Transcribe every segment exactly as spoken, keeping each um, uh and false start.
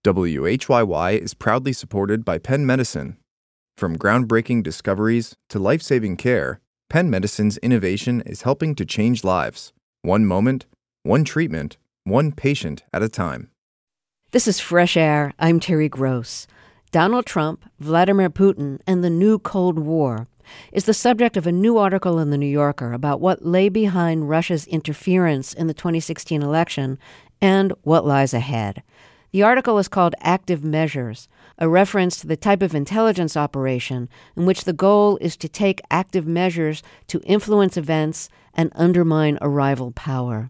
W H Y Y is proudly supported by Penn Medicine. From groundbreaking discoveries to life-saving care, Penn Medicine's innovation is helping to change lives, one moment, one treatment, one patient at a time. This is Fresh Air. I'm Terry Gross. Donald Trump, Vladimir Putin, and the new Cold War is the subject of a new article in The New Yorker about what lay behind Russia's interference in the twenty sixteen election and what lies ahead. The article is called Active Measures, a reference to the type of intelligence operation in which the goal is to take active measures to influence events and undermine a rival power.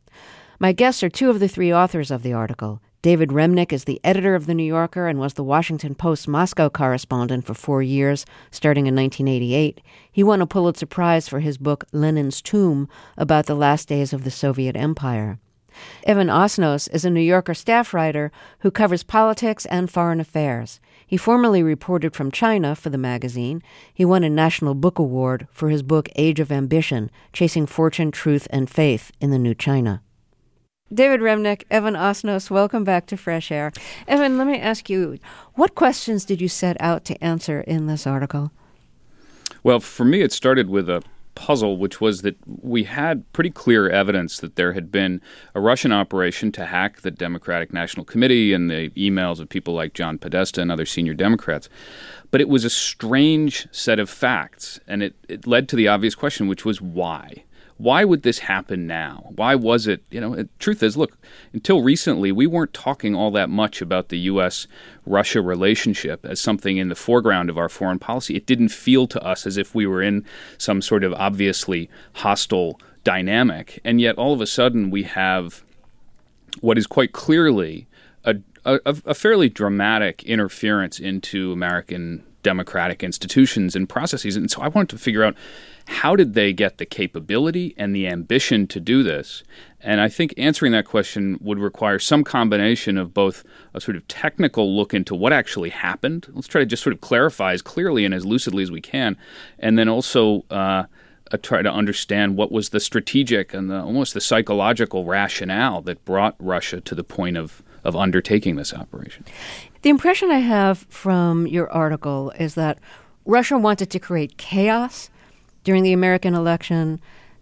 My guests are two of the three authors of the article. David Remnick is the editor of The New Yorker and was the Washington Post Moscow correspondent for four years, starting in nineteen eighty-eight. He won a Pulitzer Prize for his book Lenin's Tomb, about the last days of the Soviet Empire. Evan Osnos is a New Yorker staff writer who covers politics and foreign affairs. He formerly reported from China for the magazine. He won a National Book Award for his book Age of Ambition, Chasing Fortune, Truth, and Faith in the New China. David Remnick, Evan Osnos, welcome back to Fresh Air. Evan, let me ask you, what questions did you set out to answer in this article? Well, for me, it started with a puzzle, which was that we had pretty clear evidence that there had been a Russian operation to hack the Democratic National Committee and the emails of people like John Podesta and other senior Democrats. But it was a strange set of facts, and it, it led to the obvious question, which was why? Why would this happen now? Why was it, you know, the truth is, look, until recently, we weren't talking all that much about the U S Russia relationship as something in the foreground of our foreign policy. It didn't feel to us as if we were in some sort of obviously hostile dynamic. And yet, all of a sudden, we have what is quite clearly a, a, a fairly dramatic interference into American democratic institutions and processes. And so I wanted to figure out, how did they get the capability and the ambition to do this? And I think answering that question would require some combination of both a sort of technical look into what actually happened. Let's try to just sort of clarify as clearly and as lucidly as we can. And then also uh, uh, try to understand what was the strategic and the, almost the psychological rationale that brought Russia to the point of, of undertaking this operation. The impression I have from your article is that Russia wanted to create chaos during the American election,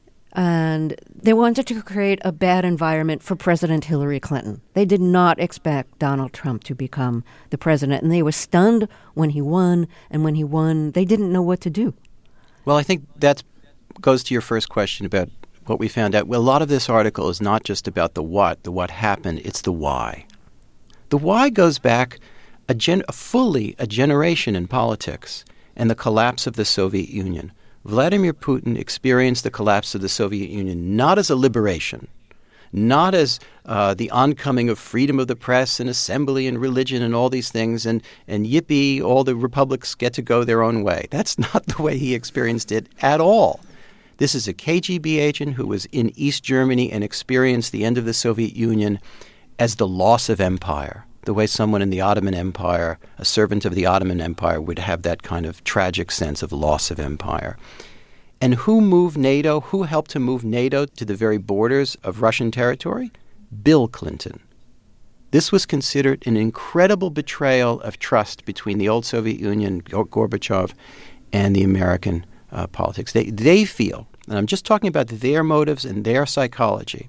and they wanted to create a bad environment for President Hillary Clinton. They did not expect Donald Trump to become the president, and they were stunned when he won, and when he won, they didn't know what to do. Well, I think that goes to your first question about what we found out. Well, a lot of this article is not just about the what, the what happened, it's the why. The why goes back a gen- fully a generation in politics and the collapse of the Soviet Union. Vladimir Putin experienced the collapse of the Soviet Union not as a liberation, not as uh, the oncoming of freedom of the press and assembly and religion and all these things, and, and yippee, all the republics get to go their own way. That's not the way he experienced it at all. This is a K G B agent who was in East Germany and experienced the end of the Soviet Union as the loss of empire, the way someone in the Ottoman Empire, a servant of the Ottoman Empire, would have that kind of tragic sense of loss of empire. And who moved NATO? Who helped to move NATO to the very borders of Russian territory? Bill Clinton. This was considered an incredible betrayal of trust between the old Soviet Union, Gorbachev, and the American uh, politics. They, they feel, and I'm just talking about their motives and their psychology,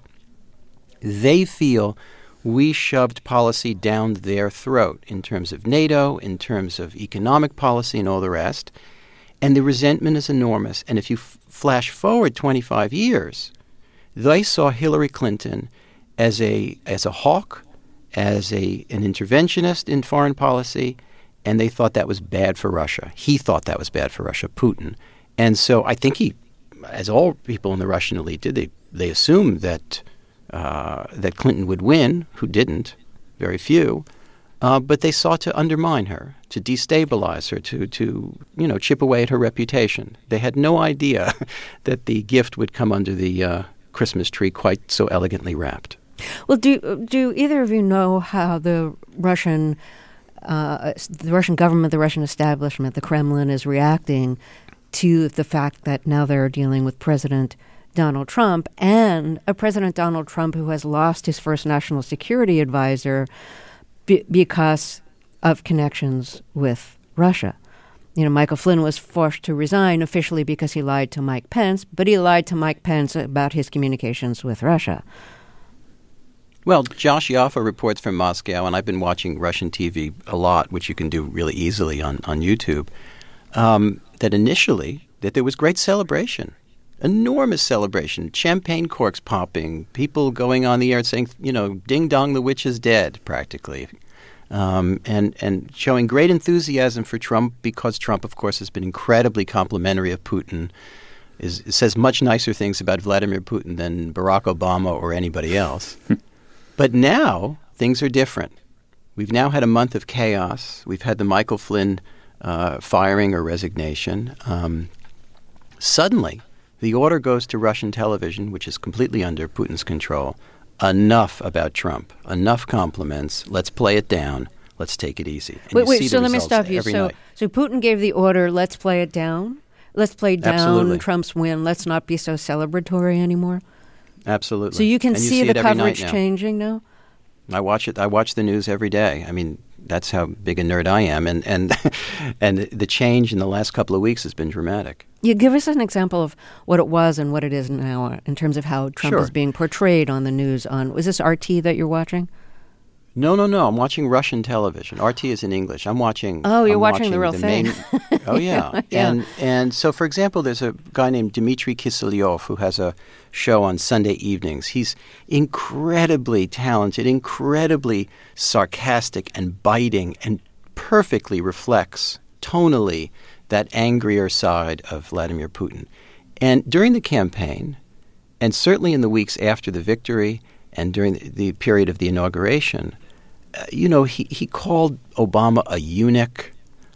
they feel we shoved policy down their throat in terms of NATO, in terms of economic policy and all the rest. And the resentment is enormous. And if you f- flash forward twenty-five years, they saw Hillary Clinton as a as a hawk, as a an interventionist in foreign policy, and they thought that was bad for Russia. He thought that was bad for Russia, Putin. And so I think he, as all people in the Russian elite did, they, they assumed that Uh, that Clinton would win, who didn't, very few, uh, but they sought to undermine her, to destabilize her, to, to you know, chip away at her reputation. They had no idea that the gift would come under the uh, Christmas tree quite so elegantly wrapped. Well, do do either of you know how the Russian uh, the Russian government, the Russian establishment, the Kremlin is reacting to the fact that now they're dealing with President Donald Trump, and a President Donald Trump who has lost his first national security advisor be- because of connections with Russia. You know, Michael Flynn was forced to resign officially because he lied to Mike Pence, but he lied to Mike Pence about his communications with Russia. Well, Josh Yaffa reports from Moscow, and I've been watching Russian T V a lot, which you can do really easily on, on YouTube, um, that initially that there was great celebration, enormous celebration, champagne corks popping, people going on the air saying, you know, ding dong, the witch is dead, practically. Um, and, and showing great enthusiasm for Trump because Trump, of course, has been incredibly complimentary of Putin, is says much nicer things about Vladimir Putin than Barack Obama or anybody else. But now things are different. We've now had a month of chaos. We've had the Michael Flynn uh, firing or resignation. Um, suddenly, the order goes to Russian television, which is completely under Putin's control. Enough about Trump. Enough compliments. Let's play it down. Let's take it easy. And wait, wait. see So the let me results stop you. every So, night. so Putin gave the order. Let's play it down. Let's play down Absolutely. Trump's win. Let's not be so celebratory anymore. Absolutely. So you can And see, see the it every night coverage now. changing now. I watch it. I watch the news every day. I mean, that's how big a nerd I am, and and and the change in the last couple of weeks has been dramatic. You give us an example of what it was and what it is now in terms of how Trump Sure. is being portrayed on the news. On was this R T that you're watching? No, no, no. I'm watching Russian television. R T is in English. I'm watching. Oh, you're I'm watching the real thing. Main, oh, yeah. Yeah. And and so, for example, there's a guy named Dmitry Kiselyov who has a show on Sunday evenings. He's incredibly talented, incredibly sarcastic and biting, and perfectly reflects tonally that angrier side of Vladimir Putin. And during the campaign, and certainly in the weeks after the victory and during the, the period of the inauguration, uh, you know, he, he called Obama a eunuch.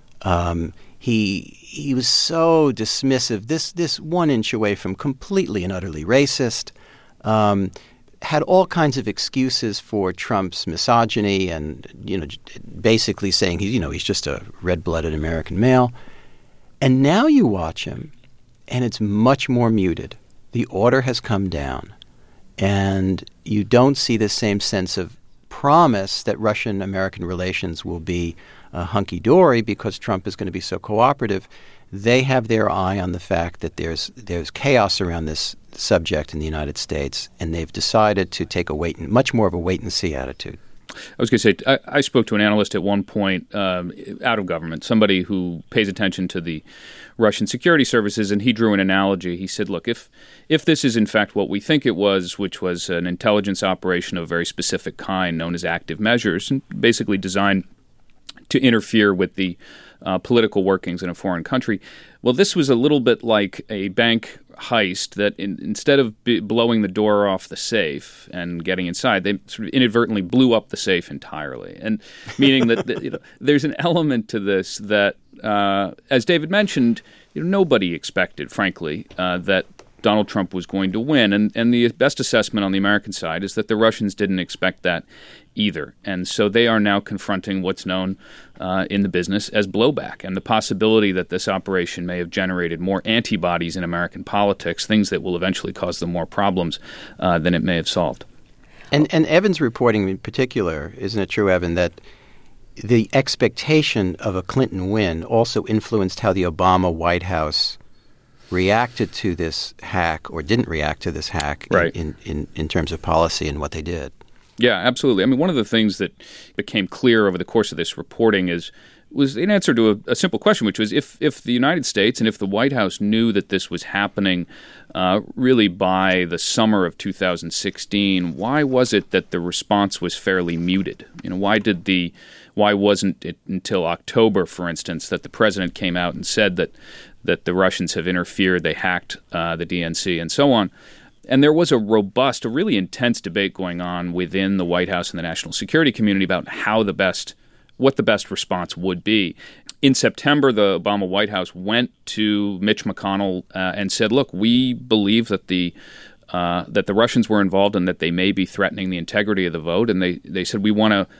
Um, he he was so dismissive, this this one inch away from completely and utterly racist. Um, had all kinds of excuses for Trump's misogyny, and you know, basically saying he you know he's just a red-blooded American male. And now you watch him, and it's much more muted. The order has come down, and you don't see the same sense of promise that Russian-American relations will be uh, hunky-dory because Trump is going to be so cooperative. They have their eye on the fact that there's there's chaos around this subject in the United States, and they've decided to take a wait and much more of a wait-and-see attitude. I was going to say, I, I spoke to an analyst at one point um, out of government, somebody who pays attention to the Russian security services, and he drew an analogy. He said, look, if if this is in fact what we think it was, which was an intelligence operation of a very specific kind known as active measures, and basically designed to interfere with the uh, political workings in a foreign country, well, this was a little bit like a bank heist that in, instead of b- blowing the door off the safe and getting inside, they sort of inadvertently blew up the safe entirely. And meaning that, that you know, there's an element to this that, uh, as David mentioned, you know, nobody expected, frankly, uh, that Donald Trump was going to win. And, and the best assessment on the American side is that the Russians didn't expect that either. And so they are now confronting what's known uh, in the business as blowback, and the possibility that this operation may have generated more antibodies in American politics, things that will eventually cause them more problems uh, than it may have solved. And, and Evan's reporting in particular, isn't it true, Evan, that the expectation of a Clinton win also influenced how the Obama White House reacted to this hack or didn't react to this hack right. in, in, in terms of policy and what they did? Yeah, absolutely. I mean, one of the things that became clear over the course of this reporting is was an answer to a, a simple question, which was if if the United States and if the White House knew that this was happening uh, really by the summer of two thousand sixteen, why was it that the response was fairly muted? You know, why did the why wasn't it until October, for instance, that the president came out and said that that the Russians have interfered, they hacked uh, the D N C, and so on? And there was a robust, a really intense debate going on within the White House and the national security community about how the best, what the best response would be. In September, the Obama White House went to Mitch McConnell uh, and said, "Look, we believe that the uh, that the Russians were involved and that they may be threatening the integrity of the vote." And they they said, "We want to."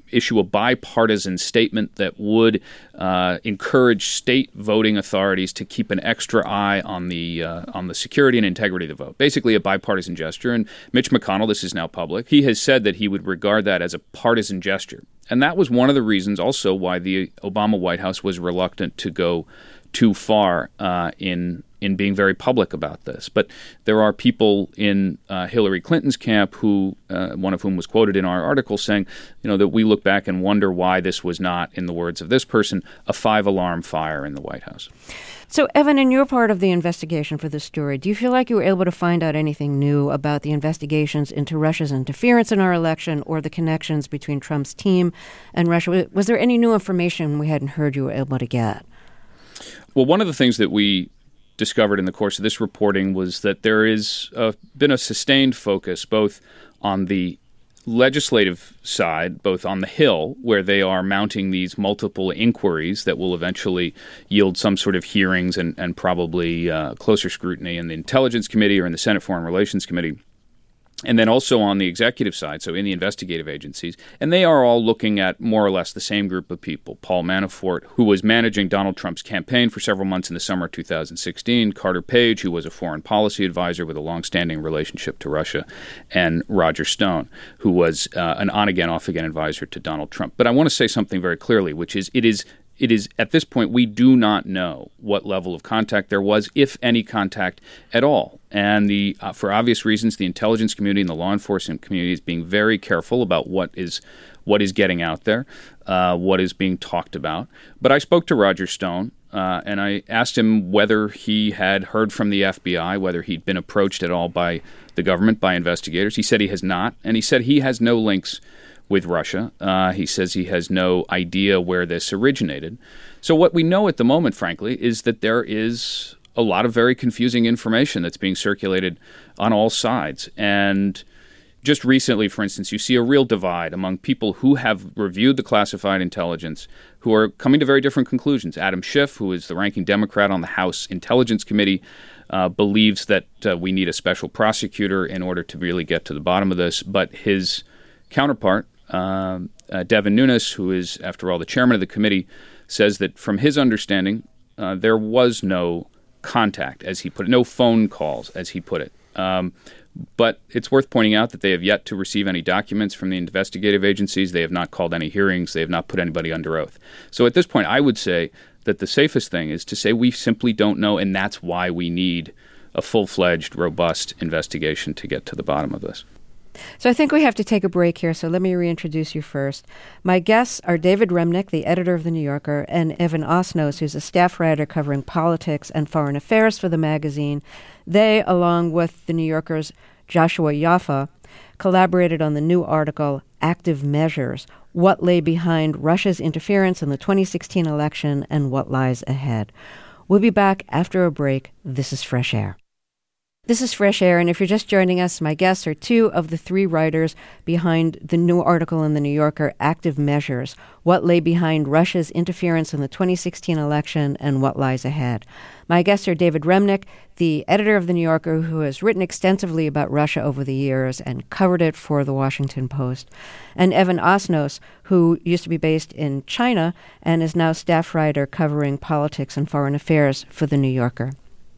issue a bipartisan statement that would uh, encourage state voting authorities to keep an extra eye on the uh, on the security and integrity of the vote. Basically, a bipartisan gesture. And Mitch McConnell, this is now public, he has said that he would regard that as a partisan gesture. And that was one of the reasons also why the Obama White House was reluctant to go too far uh, in in being very public about this. But there are people in uh, Hillary Clinton's camp who, uh, one of whom was quoted in our article saying, you know, that we look back and wonder why this was not, in the words of this person, a five-alarm fire in the White House. So, Evan, in your part of the investigation for this story, do you feel like you were able to find out anything new about the investigations into Russia's interference in our election or the connections between Trump's team and Russia? Was there any new information we hadn't heard you were able to get? Well, one of the things that we discovered in the course of this reporting was that there is uh, been a sustained focus both on the legislative side, both on the Hill, where they are mounting these multiple inquiries that will eventually yield some sort of hearings and, and probably uh, closer scrutiny in the Intelligence Committee or in the Senate Foreign Relations Committee. And then also on the executive side, so in the investigative agencies. And they are all looking at more or less the same group of people. Paul Manafort, who was managing Donald Trump's campaign for several months in the summer of two thousand sixteen, Carter Page, who was a foreign policy advisor with a longstanding relationship to Russia, and Roger Stone, who was uh, an on-again, off-again advisor to Donald Trump. But I want to say something very clearly, which is it is It is, at this point, we do not know what level of contact there was, if any contact at all. And the, uh, for obvious reasons, the intelligence community and the law enforcement community is being very careful about what is what is getting out there, uh, what is being talked about. But I spoke to Roger Stone, uh, and I asked him whether he had heard from the F B I, whether he'd been approached at all by the government, by investigators. He said he has not, and he said he has no links with Russia. Uh, he says he has no idea where this originated. So what we know at the moment, frankly, is that there is a lot of very confusing information that's being circulated on all sides. And just recently, for instance, you see a real divide among people who have reviewed the classified intelligence, who are coming to very different conclusions. Adam Schiff, who is the ranking Democrat on the House Intelligence Committee, uh, believes that uh, we need a special prosecutor in order to really get to the bottom of this. But his counterpart, Um, uh, Devin Nunes, who is, after all, the chairman of the committee, says that from his understanding, uh, there was no contact, as he put it, no phone calls, as he put it. Um, but it's worth pointing out that they have yet to receive any documents from the investigative agencies. They have not called any hearings. They have not put anybody under oath. So at this point, I would say that the safest thing is to say we simply don't know, and that's why we need a full-fledged, robust investigation to get to the bottom of this. So I think we have to take a break here, so let me reintroduce you first. My guests are David Remnick, the editor of The New Yorker, and Evan Osnos, who's a staff writer covering politics and foreign affairs for the magazine. They, along with The New Yorker's Joshua Yaffa, collaborated on the new article, Active Measures, What Lay Behind Russia's Interference in the twenty sixteen Election and What Lies Ahead. We'll be back after a break. This is Fresh Air. This is Fresh Air, and if you're just joining us, my guests are two of the three writers behind the new article in The New Yorker, Active Measures, What Lay Behind Russia's Interference in the twenty sixteen Election and What Lies Ahead. My guests are David Remnick, the editor of The New Yorker, who has written extensively about Russia over the years and covered it for The Washington Post, and Evan Osnos, who used to be based in China and is now staff writer covering politics and foreign affairs for The New Yorker.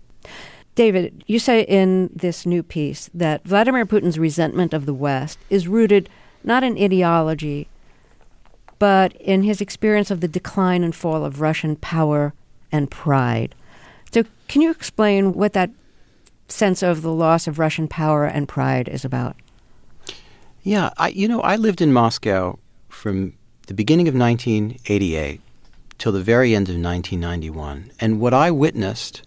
David, you say in this new piece that Vladimir Putin's resentment of the West is rooted not in ideology, but in his experience of the decline and fall of Russian power and pride. So can you explain what that sense of the loss of Russian power and pride is about? Yeah, I, you know, I lived in Moscow from the beginning of nineteen eighty-eight till the very end of nineteen ninety-one. And what I witnessed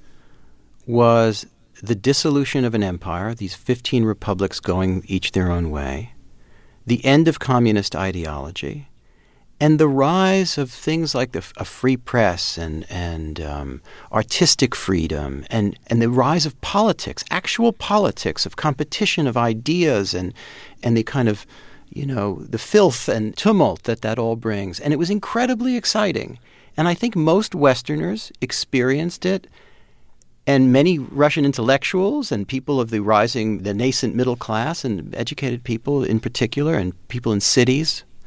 was the dissolution of an empire, these fifteen republics going each their own way, the end of communist ideology, and the rise of things like the, a free press and, and um, artistic freedom, and, and the rise of politics, actual politics, of competition of ideas, and, and the kind of, you know, the filth and tumult that that all brings. And it was incredibly exciting. And I think most Westerners experienced it. And many Russian intellectuals and people of the rising, the nascent middle class and educated people in particular, and people in cities,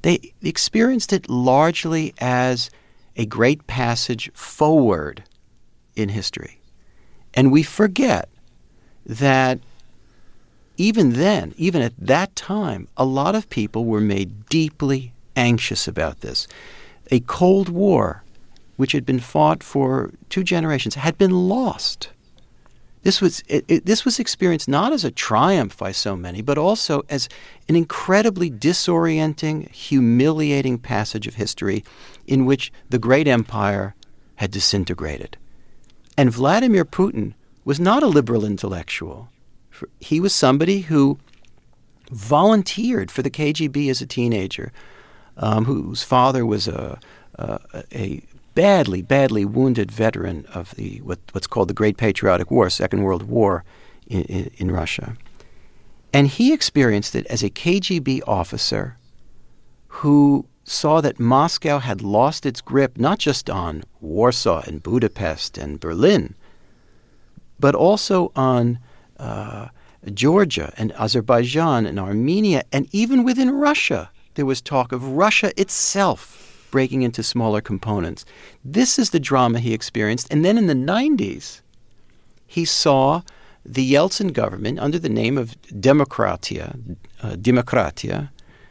They experienced it largely as a great passage forward in history. And we forget that even then, even at that time, a lot of people were made deeply anxious about this. A Cold War, which had been fought for two generations, had been lost. This was it, it, this was experienced not as a triumph by so many, but also as an incredibly disorienting, humiliating passage of history in which the great empire had disintegrated. And Vladimir Putin was not a liberal intellectual. He was somebody who volunteered for the K G B as a teenager, um, whose father was a, a, a badly, badly wounded veteran of the what, what's called the Great Patriotic War, Second World War in, in, in Russia. And he experienced it as a K G B officer who saw that Moscow had lost its grip not just on Warsaw and Budapest and Berlin, but also on uh, Georgia and Azerbaijan and Armenia, and even within Russia, there was talk of Russia itself breaking into smaller components. This is the drama he experienced. And then in the nineties, he saw the Yeltsin government, under the name of Demokratia, uh, Demokratia,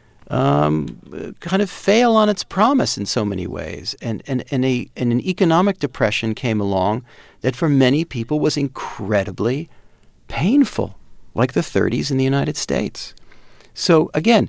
um, kind of fail on its promise in so many ways. And, and, and, a, and an economic depression came along that for many people was incredibly painful, like the thirties in the United States. So again,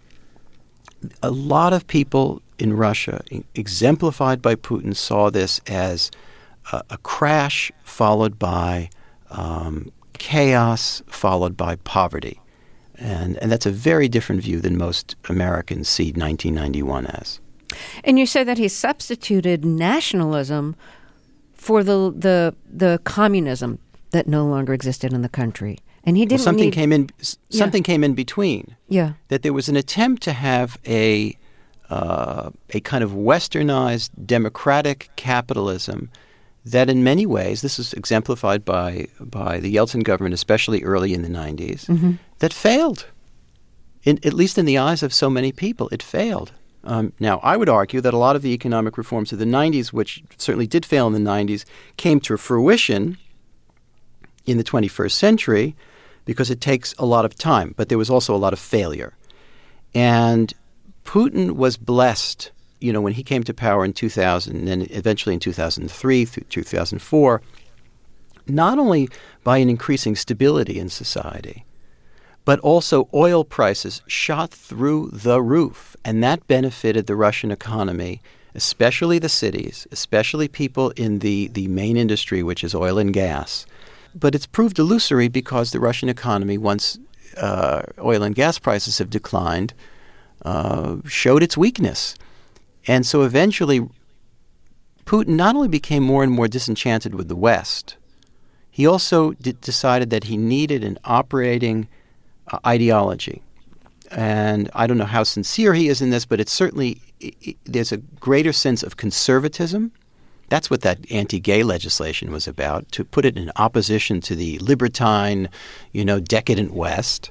a lot of people in Russia, exemplified by Putin, saw this as a, a crash followed by um, chaos, followed by poverty. And, and that's a very different view than most Americans see nineteen ninety-one as. And you say that he substituted nationalism for the the the communism that no longer existed in the country. And he didn't well, something need, came in something yeah. came in between. Yeah. That there was an attempt to have a uh, a kind of westernized democratic capitalism that in many ways, this is exemplified by by the Yeltsin government, especially early in the nineties, mm-hmm. that failed. In, at least in the eyes of so many people, it failed. Um, now, I would argue that a lot of the economic reforms of the nineties, which certainly did fail in the nineties, came to fruition in the twenty-first century because it takes a lot of time. But there was also a lot of failure. And Putin was blessed, you know, when he came to power in two thousand and then eventually in two thousand three through two thousand four, not only by an increasing stability in society, but also oil prices shot through the roof. And that benefited the Russian economy, especially the cities, especially people in the, the main industry, which is oil and gas. But it's proved illusory because the Russian economy, once uh, oil and gas prices have declined, uh, showed its weakness. And so eventually, Putin not only became more and more disenchanted with the West, he also d- decided that he needed an operating uh, ideology. And I don't know how sincere he is in this, but it's certainly, it, it, there's a greater sense of conservatism. That's what that anti-gay legislation was about, to put it in opposition to the libertine, you know, decadent West,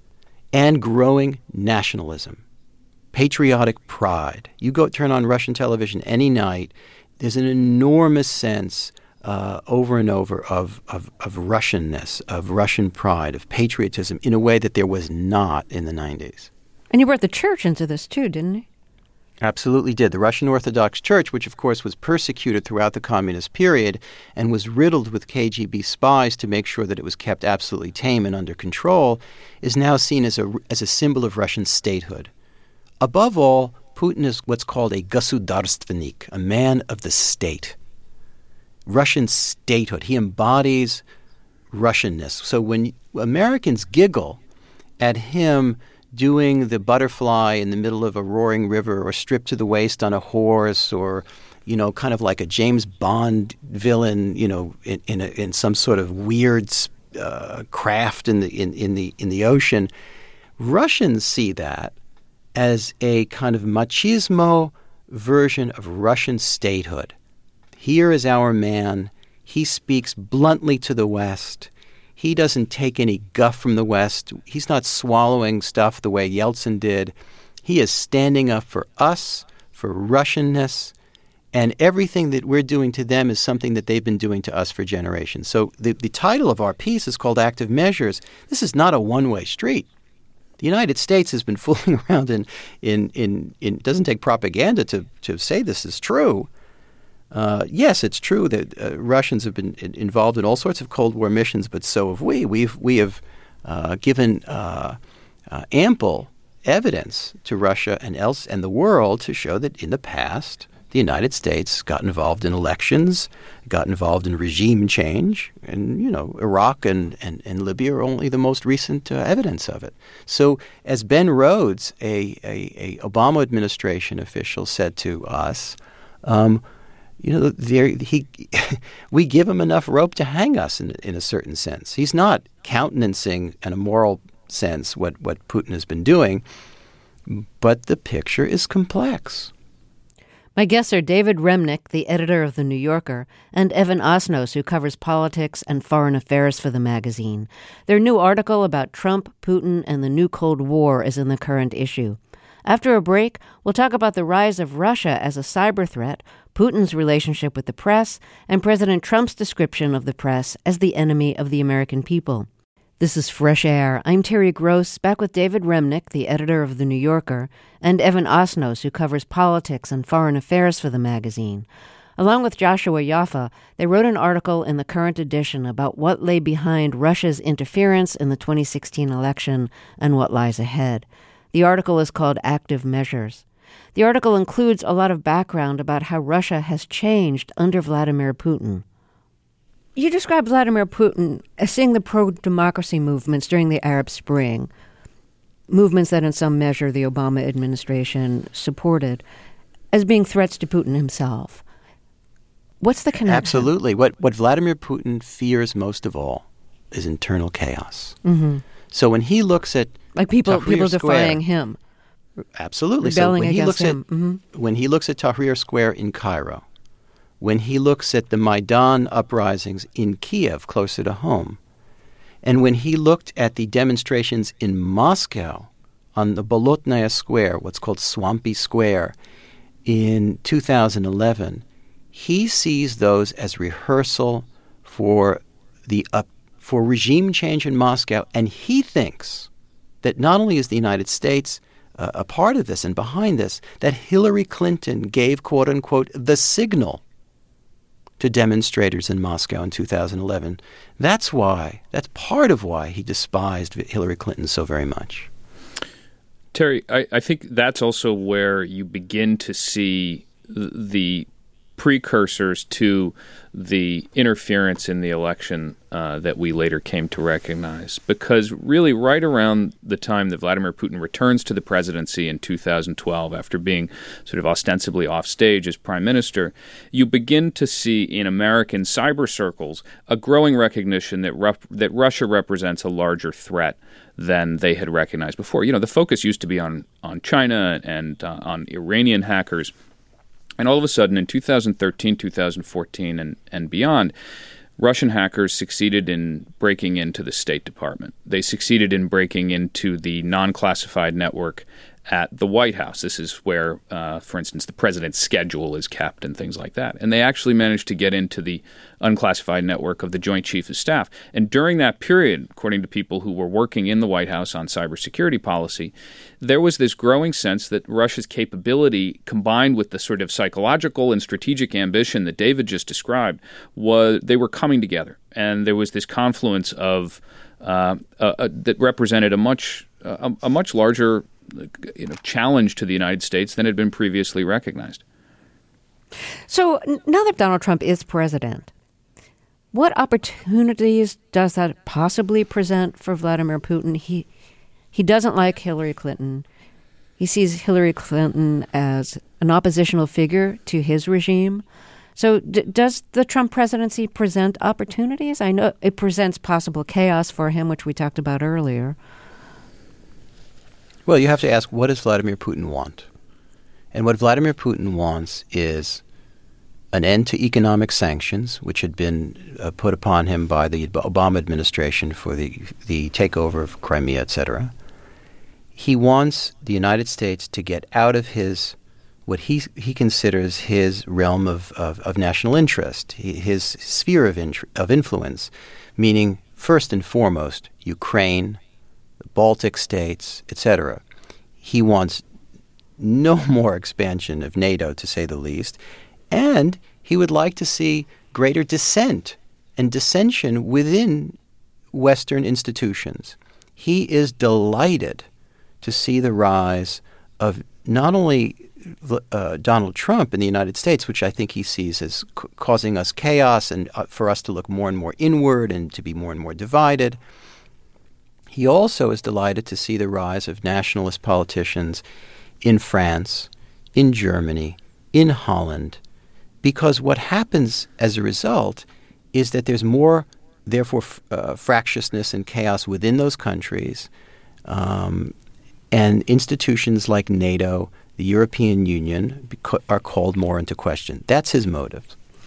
and growing nationalism. Patriotic pride. You go turn on Russian television any night, there's an enormous sense uh, over and over of, of, of Russianness, of Russian pride, of patriotism in a way that there was not in the nineties. And he brought the church into this too, didn't he? Absolutely did. The Russian Orthodox Church, which of course was persecuted throughout the communist period and was riddled with K G B spies to make sure that it was kept absolutely tame and under control, is now seen as a, as a symbol of Russian statehood. Above all, Putin is what's called a gasudarstvenik, a man of the state. Russian statehood. He embodies Russianness. So when Americans giggle at him doing the butterfly in the middle of a roaring river or stripped to the waist on a horse or, you know, kind of like a James Bond villain, you know, in in, a, in some sort of weird uh, craft in the in, in the in the ocean, Russians see that as a kind of machismo version of Russian statehood. Here is our man. He speaks bluntly to the West. He doesn't take any guff from the West. He's not swallowing stuff the way Yeltsin did. He is standing up for us, for Russianness, and everything that we're doing to them is something that they've been doing to us for generations. So the, the title of our piece is called Active Measures. This is not a one-way street. The United States has been fooling around in, in, in, in it doesn't take propaganda to, to say this is true. Uh, yes, it's true that uh, Russians have been in, involved in all sorts of Cold War missions, but so have we. We've, we have uh, given uh, uh, ample evidence to Russia and else and the world to show that in the past, the United States got involved in elections, got involved in regime change, and, you know, Iraq and, and, and Libya are only the most recent uh, evidence of it. So as Ben Rhodes, a, a, a Obama administration official, said to us, um, you know, there, he, we give him enough rope to hang us in, in a certain sense. He's not countenancing in a moral sense what, what Putin has been doing, but the picture is complex. My guests are David Remnick, the editor of The New Yorker, and Evan Osnos, who covers politics and foreign affairs for the magazine. Their new article about Trump, Putin, and the new Cold War is in the current issue. After a break, we'll talk about the rise of Russia as a cyber threat, Putin's relationship with the press, and President Trump's description of the press as the enemy of the American people. This is Fresh Air. I'm Terry Gross, back with David Remnick, the editor of The New Yorker, and Evan Osnos, who covers politics and foreign affairs for the magazine. Along with Joshua Yaffa, they wrote an article in the current edition about what lay behind Russia's interference in the twenty sixteen election and what lies ahead. The article is called Active Measures. The article includes a lot of background about how Russia has changed under Vladimir Putin. You describe Vladimir Putin as seeing the pro-democracy movements during the Arab Spring, movements that in some measure the Obama administration supported, as being threats to Putin himself. What's the connection? Absolutely. What what Vladimir Putin fears most of all is internal chaos. Mm-hmm. So when he looks at like people Tahrir people Square, defying him, absolutely, rebelling so when against he looks him. At, mm-hmm. when he looks at Tahrir Square in Cairo, when he looks at the Maidan uprisings in Kiev, closer to home, and when he looked at the demonstrations in Moscow on the Bolotnaya Square, what's called Swampy Square, in two thousand eleven, he sees those as rehearsal for the uh, for regime change in Moscow, and he thinks that not only is the United States uh, a part of this and behind this, that Hillary Clinton gave, quote-unquote, the signal to demonstrators in Moscow in two thousand eleven. That's why, that's part of why he despised Hillary Clinton so very much. Terry, I, I think that's also where you begin to see the precursors to the interference in the election uh, that we later came to recognize. Because really right around the time that Vladimir Putin returns to the presidency in two thousand twelve, after being sort of ostensibly off stage as prime minister, you begin to see in American cyber circles a growing recognition that Ru- that Russia represents a larger threat than they had recognized before. You know, the focus used to be on, on China and uh, on Iranian hackers. And all of a sudden, in two thousand thirteen, two thousand fourteen, and, and beyond, Russian hackers succeeded in breaking into the State Department. They succeeded in breaking into the non-classified network at the White House. This is where, uh, for instance, the president's schedule is kept and things like that. And they actually managed to get into the unclassified network of the Joint Chiefs of Staff. And during that period, according to people who were working in the White House on cybersecurity policy, there was this growing sense that Russia's capability, combined with the sort of psychological and strategic ambition that David just described, was they were coming together. And there was this confluence of uh, uh, uh, that represented a much uh, a, a much larger you know, challenge to the United States than had been previously recognized. So now that Donald Trump is president, what opportunities does that possibly present for Vladimir Putin? He he doesn't like Hillary Clinton. He sees Hillary Clinton as an oppositional figure to his regime. So d- does the Trump presidency present opportunities? I know it presents possible chaos for him, which we talked about earlier. Well, you have to ask, what does Vladimir Putin want? And what Vladimir Putin wants is an end to economic sanctions, which had been uh, put upon him by the Obama administration for the, the takeover of Crimea, et cetera. He wants the United States to get out of his what he he considers his realm of, of, of national interest, his sphere of int- of influence, meaning first and foremost Ukraine, the Baltic states, et cetera. He wants no more expansion of NATO, to say the least, and he would like to see greater dissent and dissension within Western institutions. He is delighted to see the rise of not only uh, Donald Trump in the United States, which I think he sees as c- causing us chaos and uh, for us to look more and more inward and to be more and more divided. He also is delighted to see the rise of nationalist politicians in France, in Germany, in Holland, because what happens as a result is that there's more, therefore, f- uh, fractiousness and chaos within those countries, um, and institutions like NATO, the European Union, beca- are called more into question. That's his motive.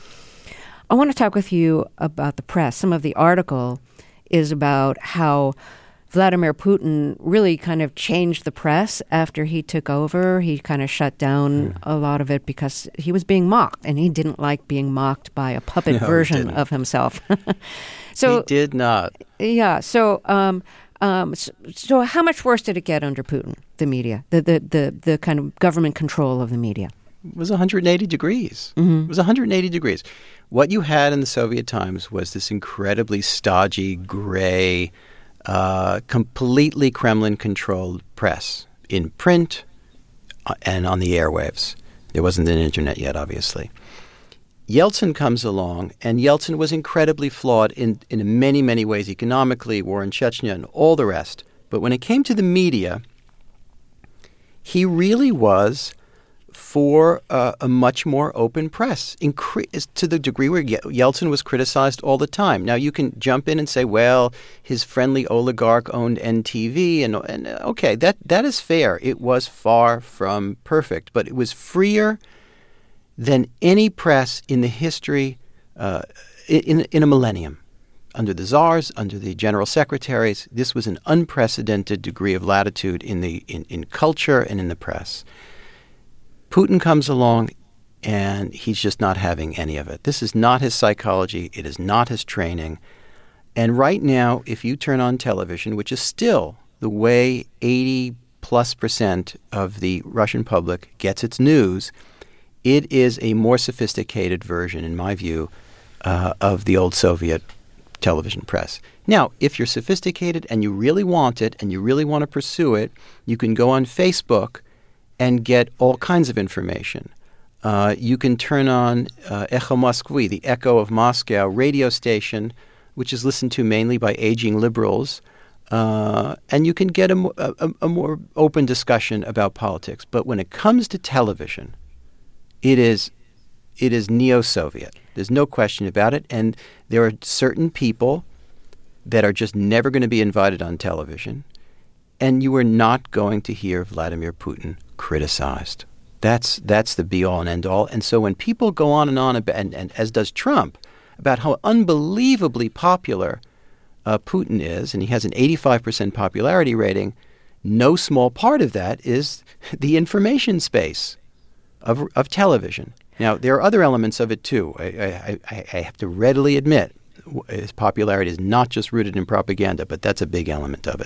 I want to talk with you about the press. Some of the article is about how Vladimir Putin really kind of changed the press after he took over. He kind of shut down mm. a lot of it because he was being mocked, and he didn't like being mocked by a puppet no, version of himself. so He did not. Yeah. So, um, um, so, so how much worse did it get under Putin, the media, the, the, the, the kind of government control of the media? It was one hundred eighty degrees. Mm-hmm. It was one hundred eighty degrees. What you had in the Soviet times was this incredibly stodgy, gray, Uh, completely Kremlin-controlled press in print uh, and on the airwaves. There wasn't an internet yet, obviously. Yeltsin comes along, and Yeltsin was incredibly flawed in, in many, many ways, economically, war in Chechnya, and all the rest. But when it came to the media, he really was for uh, a much more open press, incre- to the degree where Ye- Yeltsin was criticized all the time. Now, you can jump in and say, well, his friendly oligarch owned N T V, and, and okay, that, that is fair. It was far from perfect, but it was freer than any press in the history, uh, in, in a millennium. Under the czars, under the general secretaries, this was an unprecedented degree of latitude in the in, in culture and in the press. Putin comes along, and he's just not having any of it. This is not his psychology. It is not his training. And right now, if you turn on television, which is still the way eighty plus percent of the Russian public gets its news, it is a more sophisticated version, in my view, uh, of the old Soviet television press. Now, if you're sophisticated and you really want it and you really want to pursue it, you can go on Facebook and get all kinds of information. Uh, you can turn on uh, Echo Moskvy, the Echo of Moscow radio station, which is listened to mainly by aging liberals, uh, and you can get a, a, a more open discussion about politics. But when it comes to television, it is it is neo-Soviet. There's no question about it. And there are certain people that are just never going to be invited on television, and you are not going to hear Vladimir Putin criticized. That's that's the be-all and end-all. And so when people go on and on, about, and, and as does Trump, about how unbelievably popular uh, Putin is, and he has an eighty-five percent popularity rating, no small part of that is the information space of of television. Now, there are other elements of it, too. I, I, I have to readily admit his popularity is not just rooted in propaganda, but that's a big element of it.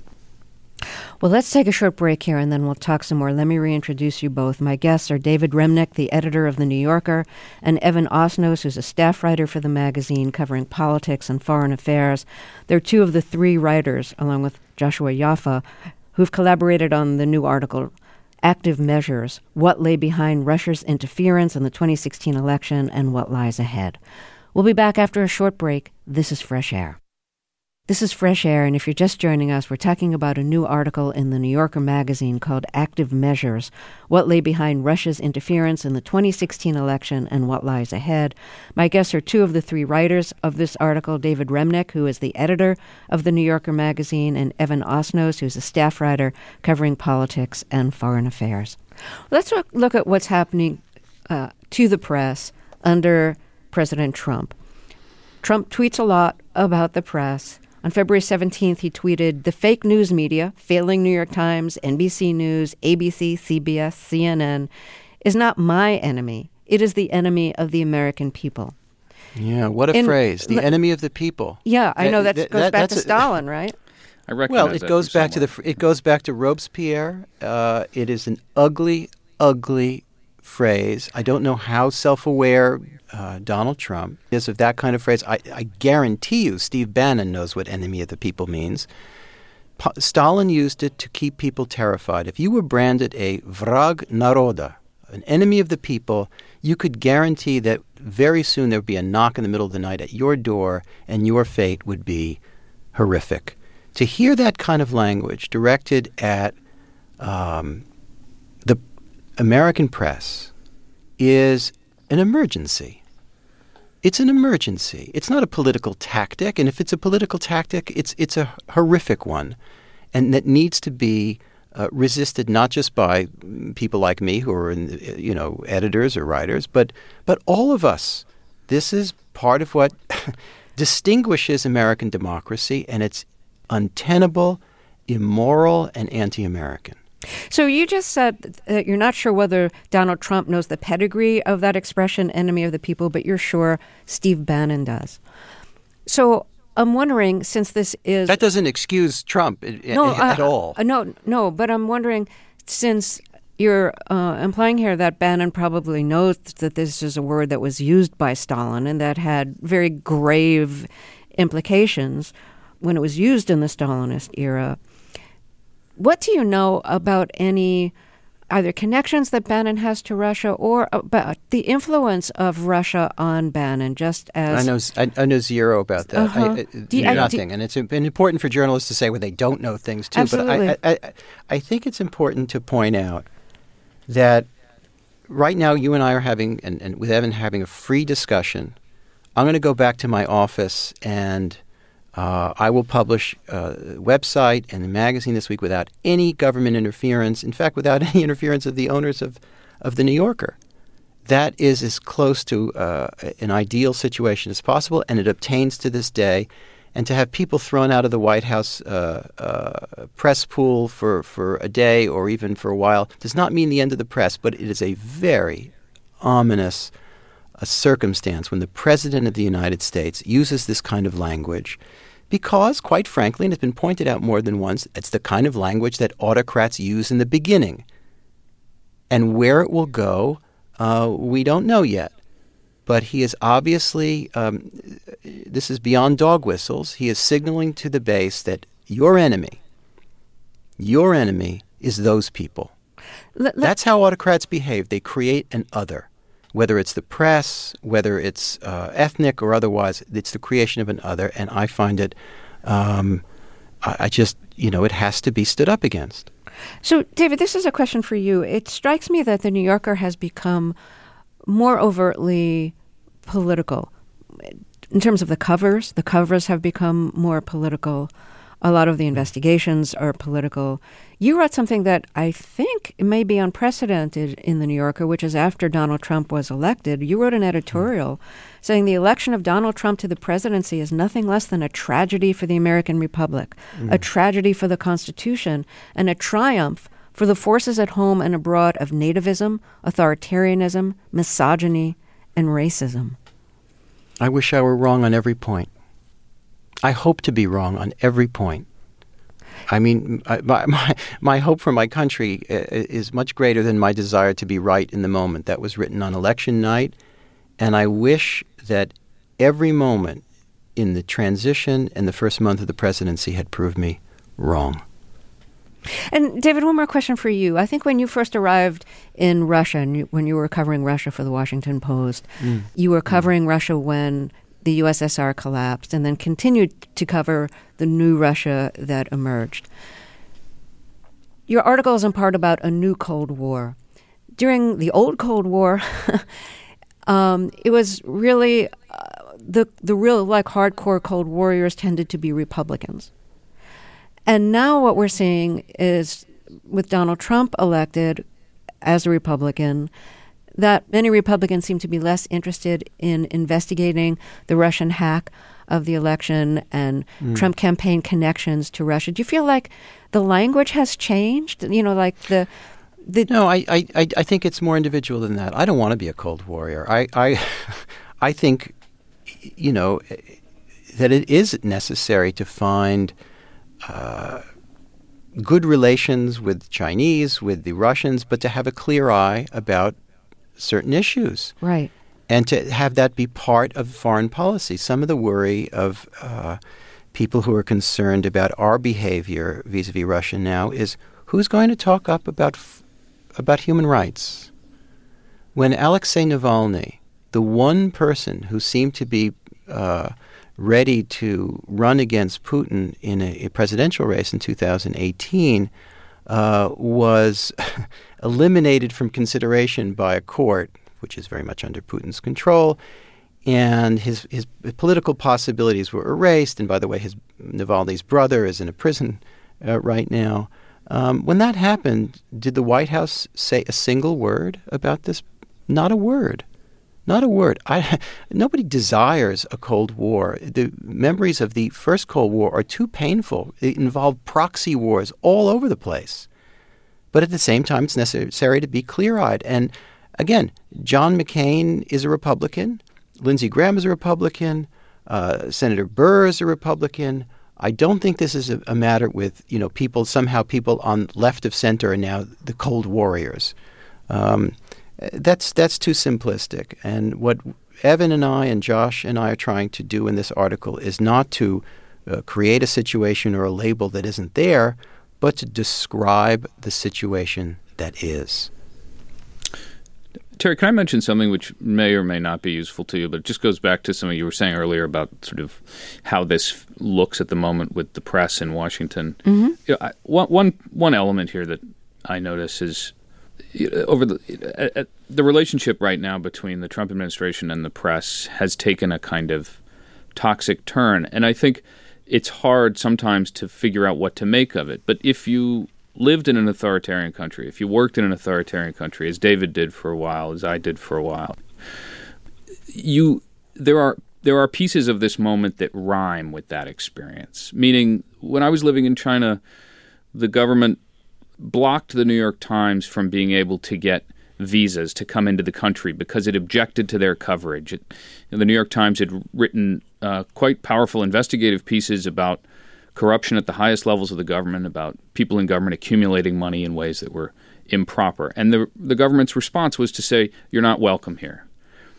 Well, let's take a short break here, and then we'll talk some more. Let me reintroduce you both. My guests are David Remnick, the editor of The New Yorker, and Evan Osnos, who's a staff writer for the magazine covering politics and foreign affairs. They're two of the three writers, along with Joshua Yaffa, who've collaborated on the new article, Active Measures, What Lay Behind Russia's Interference in the twenty sixteen Election and What Lies Ahead. We'll be back after a short break. This is Fresh Air. This is Fresh Air, and if you're just joining us, we're talking about a new article in the New Yorker magazine called Active Measures, What Lay Behind Russia's Interference in the twenty sixteen Election and What Lies Ahead. My guests are two of the three writers of this article, David Remnick, who is the editor of the New Yorker magazine, and Evan Osnos, who's a staff writer covering politics and foreign affairs. Let's look at what's happening uh, to the press under President Trump. Trump tweets a lot about the press. On February seventeenth, he tweeted, "The fake news media, failing New York Times, N B C News, A B C, C B S, C N N, is not my enemy. It is the enemy of the American people." Yeah, what a In, phrase. The l- enemy of the people. Yeah, I know that, that goes that, back to a, Stalin, right? I recognize Well, it that goes from back to the somewhere. it goes back to Robespierre. Uh, it is an ugly, ugly phrase. I don't know how self-aware uh, Donald Trump is of that kind of phrase. I, I guarantee you Steve Bannon knows what enemy of the people means. Pa- Stalin used it to keep people terrified. If you were branded a vrag naroda, an enemy of the people, you could guarantee that very soon there would be a knock in the middle of the night at your door and your fate would be horrific. To hear that kind of language directed at um, the American press is an emergency. It's an emergency. It's not a political tactic, and if it's a political tactic, it's it's a horrific one, and that needs to be uh, resisted not just by people like me who are in, the, you know, editors or writers, but but all of us. This is part of what distinguishes American democracy, and it's untenable, immoral, and anti-American. So you just said that you're not sure whether Donald Trump knows the pedigree of that expression, enemy of the people, but you're sure Steve Bannon does. So I'm wondering, since this is... That doesn't excuse Trump I- no, I- at uh, all. Uh, no, no, but I'm wondering, since you're uh, implying here that Bannon probably knows that this is a word that was used by Stalin and that had very grave implications when it was used in the Stalinist era. What do you know about any either connections that Bannon has to Russia or about the influence of Russia on Bannon, just as... I know I, I know zero about that. Uh-huh. I, I, Do you- I- nothing. do- and it's been important for journalists to say when they don't know things, too. Absolutely. But I, I, I, I think it's important to point out that right now you and I are having, and, and with Evan having a free discussion. I'm going to go back to my office and... Uh, I will publish a website and a magazine this week without any government interference. In fact, without any interference of the owners of, of The New Yorker. That is as close to uh, an ideal situation as possible, and it obtains to this day. And to have people thrown out of the White House uh, uh, press pool for, for a day or even for a while does not mean the end of the press, but it is a very ominous uh, circumstance when the President of the United States uses this kind of language. Because, quite frankly, and it's been pointed out more than once, it's the kind of language that autocrats use in the beginning. And where it will go, uh, we don't know yet. But he is obviously, um, this is beyond dog whistles, he is signaling to the base that your enemy, your enemy is those people. Let, let, That's how autocrats behave. They create an other. Whether it's the press, whether it's uh, ethnic or otherwise, it's the creation of an other. And I find it, um, I, I just, you know, it has to be stood up against. So, David, this is a question for you. It strikes me that The New Yorker has become more overtly political. In terms of the covers, the covers have become more political. A lot of the investigations are political. You wrote something that I think may be unprecedented in The New Yorker, which is after Donald Trump was elected. You wrote an editorial saying the election of Donald Trump to the presidency is nothing less than a tragedy for the American Republic, mm. a tragedy for the Constitution, and a triumph for the forces at home and abroad of nativism, authoritarianism, misogyny, and racism. I wish I were wrong on every point. I hope to be wrong on every point. I mean, I, my, my my hope for my country is much greater than my desire to be right in the moment. That was written on election night, and I wish that every moment in the transition and the first month of the presidency had proved me wrong. And David, one more question for you. I think when you first arrived in Russia, and you, when you were covering Russia for the Washington Post, mm. you were covering mm. Russia when the U S S R collapsed, and then continued to cover the new Russia that emerged. Your article is in part about a new Cold War. During the old Cold War, um, it was really uh, the the real like hardcore Cold Warriors tended to be Republicans. And now what we're seeing is, with Donald Trump elected as a Republican, that many Republicans seem to be less interested in investigating the Russian hack of the election and mm. Trump campaign connections to Russia. Do you feel like the language has changed? You know, like the... the no, I, I, I think it's more individual than that. I don't want to be a Cold Warrior. I, I, I think, you know, that it is necessary to find uh, good relations with Chinese, with the Russians, but to have a clear eye about certain issues. Right. And to have that be part of foreign policy. Some of the worry of uh, people who are concerned about our behavior vis-a-vis Russia now is who's going to talk up about f- about human rights? When Alexei Navalny, the one person who seemed to be uh, ready to run against Putin in a, a presidential race in two thousand eighteen, uh, was eliminated from consideration by a court, which is very much under Putin's control, and his his political possibilities were erased. And by the way, his Navalny's brother is in a prison uh, right now. Um, when that happened, did the White House say a single word about this? Not a word. Not a word. I, nobody desires a Cold War. The memories of the first Cold War are too painful. It involved proxy wars all over the place. But at the same time, it's necessary to be clear-eyed. And again, John McCain is a Republican. Lindsey Graham is a Republican. Uh, Senator Burr is a Republican. I don't think this is a, a matter with, you know, people, somehow people on left of center are now the Cold Warriors. Um, that's that's too simplistic. And what Evan and I and Josh and I are trying to do in this article is not to uh, create a situation or a label that isn't there, but to describe the situation that is. Terry, can I mention something which may or may not be useful to you, but it just goes back to something you were saying earlier about sort of how this looks at the moment with the press in Washington. Mm-hmm. You know, I, one, one, one element here that I notice is you know, over the uh, the relationship right now between the Trump administration and the press has taken a kind of toxic turn, and I think it's hard sometimes to figure out what to make of it. But if you lived in an authoritarian country, if you worked in an authoritarian country, as David did for a while, as I did for a while, you there are there are pieces of this moment that rhyme with that experience. Meaning, when I was living in China, the government blocked the New York Times from being able to get visas to come into the country because it objected to their coverage. It, the New York Times had written uh, quite powerful investigative pieces about corruption at the highest levels of the government, about people in government accumulating money in ways that were improper. And the the government's response was to say, you're not welcome here.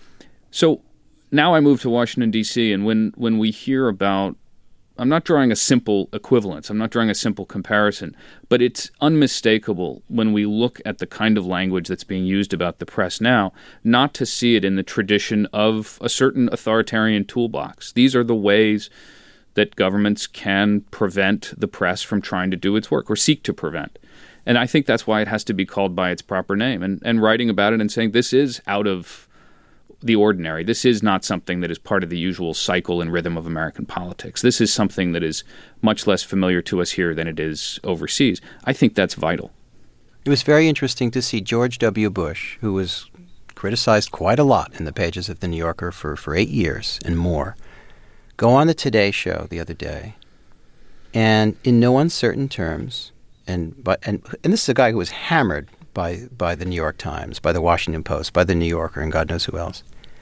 So now I moved to Washington, D C, and when, when we hear about, I'm not drawing a simple equivalence, I'm not drawing a simple comparison, but it's unmistakable when we look at the kind of language that's being used about the press now, not to see it in the tradition of a certain authoritarian toolbox. These are the ways that governments can prevent the press from trying to do its work or seek to prevent. And I think that's why it has to be called by its proper name. And, and writing about it and saying this is out of the ordinary. This is not something that is part of the usual cycle and rhythm of American politics. This is something that is much less familiar to us here than it is overseas. I think that's vital. It was very interesting to see George W. Bush, who was criticized quite a lot in the pages of The New Yorker for, for eight years and more, go on the Today Show the other day, and in no uncertain terms, and but and and this is a guy who was hammered by by the New York Times, by the Washington Post, by the New Yorker, and God knows who else.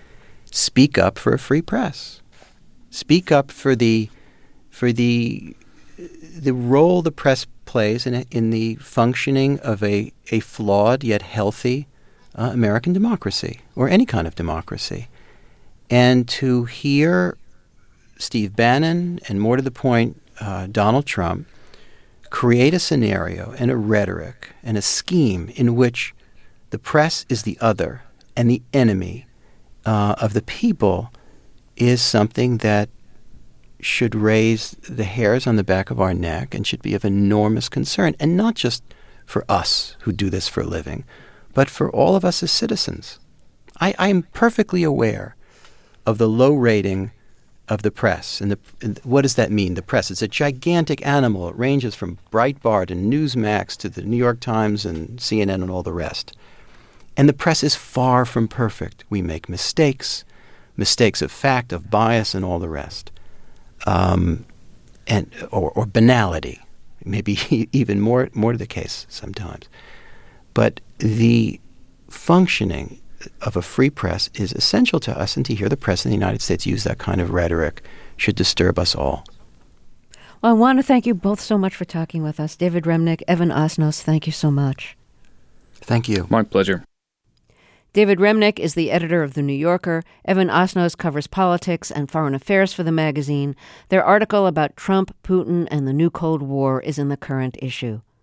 Speak up for a free press. Speak up for the for the the role the press plays in in the functioning of a a flawed yet healthy uh, American democracy, or any kind of democracy, and to hear Steve Bannon, and more to the point, uh, Donald Trump, create a scenario and a rhetoric and a scheme in which the press is the other and the enemy uh, of the people is something that should raise the hairs on the back of our neck and should be of enormous concern, and not just for us who do this for a living, but for all of us as citizens. I, I am perfectly aware of the low rating of the press. And, the, and what does that mean? The press, it's a gigantic animal. It ranges from Breitbart and Newsmax to the New York Times and C N N and all the rest. And the press is far from perfect. We make mistakes, mistakes of fact, of bias, and all the rest, um, and or, or banality, maybe even more more to the case sometimes. But the functioning of a free press is essential to us, and to hear the press in the United States use that kind of rhetoric should disturb us all. Well, I want to thank you both so much for talking with us. David Remnick, Evan Osnos, thank you so much. Thank you. My pleasure. David Remnick is the editor of The New Yorker. Evan Osnos covers politics and foreign affairs for the magazine. Their article about Trump, Putin, and the new Cold War is in the current issue.